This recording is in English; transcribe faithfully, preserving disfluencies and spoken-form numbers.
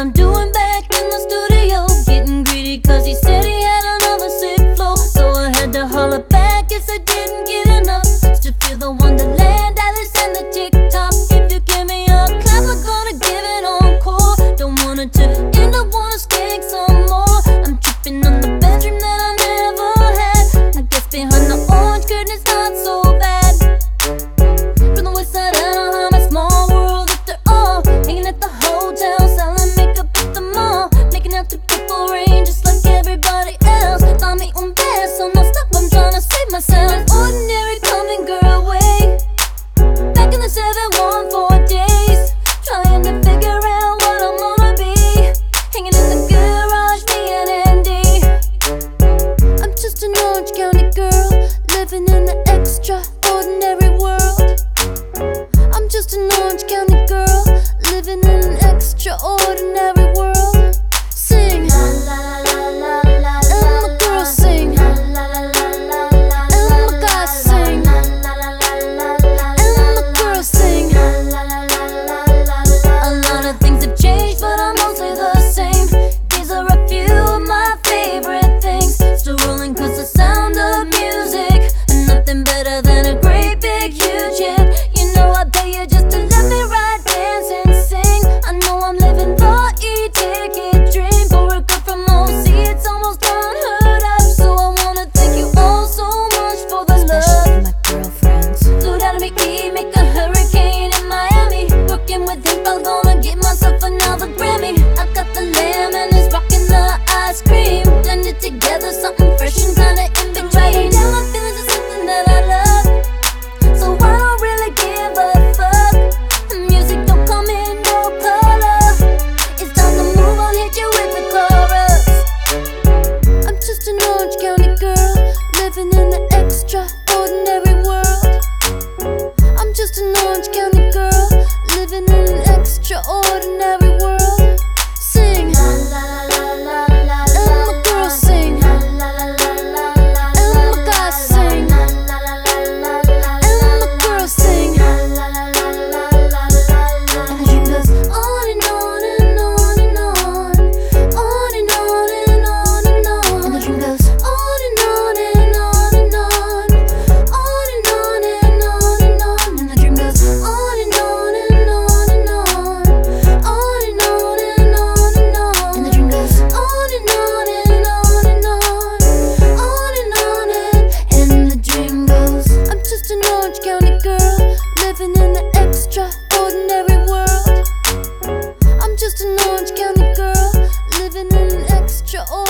I'm doing back in the studio, getting greedy cause he said he had another sick flow. So I had to holler back, guess I didn't get enough to feel the wonderland, Alice and the TikTok. If you give me a clap, I'm gonna give it encore. Don't want it to end, I wanna skank some more. I'm tripping on the bedroom that I never had. I guess behind the orange curtain it's not so bad. From the west side Anaheim, a small world after all. Hanging at the hotel, selling makeup at the mall, making out to Purple Rain just like everybody else. Find me on bed, so no stop, I'm trying to save myself. An ordinary common girl way, back in the seven one four days, trying to figure out what I'm gonna be, hanging in the garage, D and D. I'm just an Orange County girl, living in the extraordinary world. I'm just an Orange County girl, living in an extraordinary world. Sing, la la la la la, and my girl sing, la la la la la, and my guy sing, la la la la la, and my girl sing, la la la la la. A lot of things have changed, but I'm mostly the same. These are a few of my favorite things. Still rolling cause the sound of music, and nothing better than a great big huge hit. You know I pay you just to let me ride, dance and sing. I know I'm living the E-ticket dream. For a girl from O C, it's almost unheard of. So I wanna thank you all so much for the love. My girlfriends flew down to meet me, make a hurricane in Miami. Working with him, I'm gonna get myself another Grammy. I got the lamb and it's rocking the ice cream, blended together, something fresh and kinda in between. Writing down my feelings is something that I love, so I don't really give a fuck. The music don't come in no color, it's time to move on, hit you with the chorus. I'm just an Orange County girl, living in an extraordinary world. I'm just an Orange County girl, living in an extraordinary world. Sing, la la la la la, and my girl sing, la la la la la, and my guy sing, la la la la la, and my girl sing, la la la la la la. And the dream goes on and on and on and on, on and on and on and on. And the dream goes on and on and on and on, on and on and on and on. And the dream goes on and on and on and on, on and on and on and on. And the dream goes on and on and on and on, on and on and and the dream goes. I'm just an Orange County girl, living in an extraordinary world. I'm just an Orange County girl, living in an extraordinary